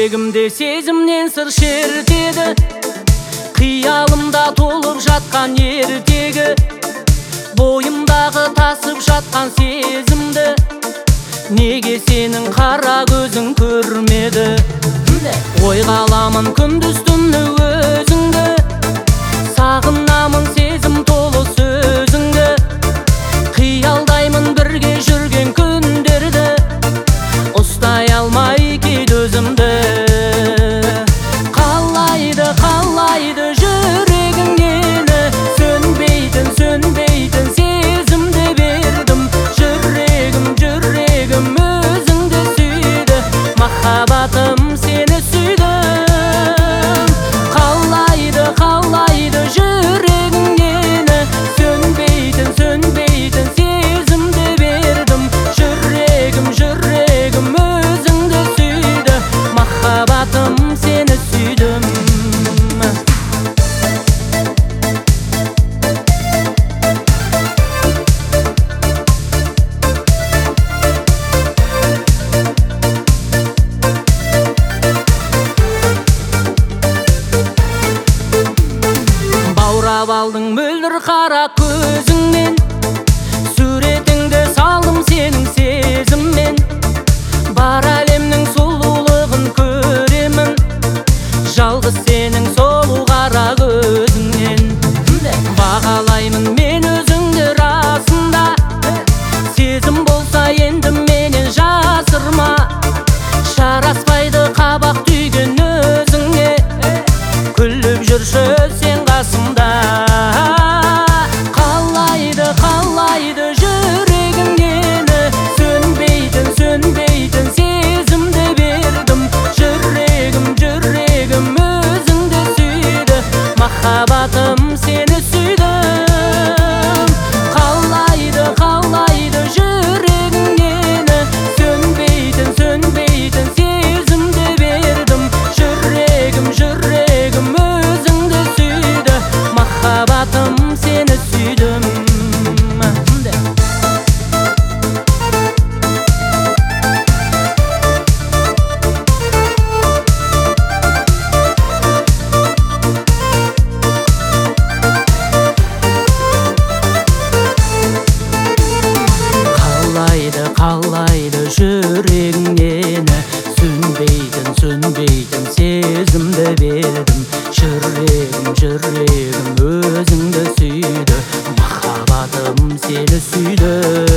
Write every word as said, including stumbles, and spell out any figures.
жүрегімде сезімнен сыр шертеді, қиялымда толып жатқан ертегі, бойымдағы тасып жатқан сезімді неге сенің қара көзің көрмеді? Ойға аламын күндіз түні өзіңді, сағынамын сезім толы сөзіңді, қиялдаймын бірге жүрген күндерді, ұстай алмай кейде өзімді. Қалайды, қалайды жүрегің мені, сөнбейтін, сөнбейтін сезімді бердім. Жүрегім, жүрегім өзіңді сүйді, махаббатым сені сүйдім. Қалайды, қалайды жүрегің мені, сөнбейтін, сөнбейтін сезімді бердім. Жүрегім, жүрегім өзіңді сүйді, махаббатым сені сүйдім. Баурап алдың мөлдір қара көзіңмен, суретіңді салдым сенің сезіммен. Бар әлемнің сұлулығын көремін, жалғыз сенің сұлу қара көзіңнен. Бағалаймын мен өзіңді расында, сезім болса енді менен жасырма. Жараспайды қабақ түйген өзіңе, күліп жүрші сен қасымда. Қалайды, қалайды жүрегің мені, сөнбейтін, сөнбейтін сезімді бердім. Жүрегім, жүрегім өзіңді сүйді, махаббатым сені сүйдім. Қалайды, қалайды жүрегің мені, сөнбейтін, сөнбейтін сезімді бердім. Жүрегім, жүрегім өзіңді сүйді, махаббатым сені сүйдім. Қалайды, қалайды жүрегің мені, сөнбейтін, сөнбейтін сезімді бердім. Жүрегім, жүрегім өзіңді сүйді, махаббатым сені сүйді.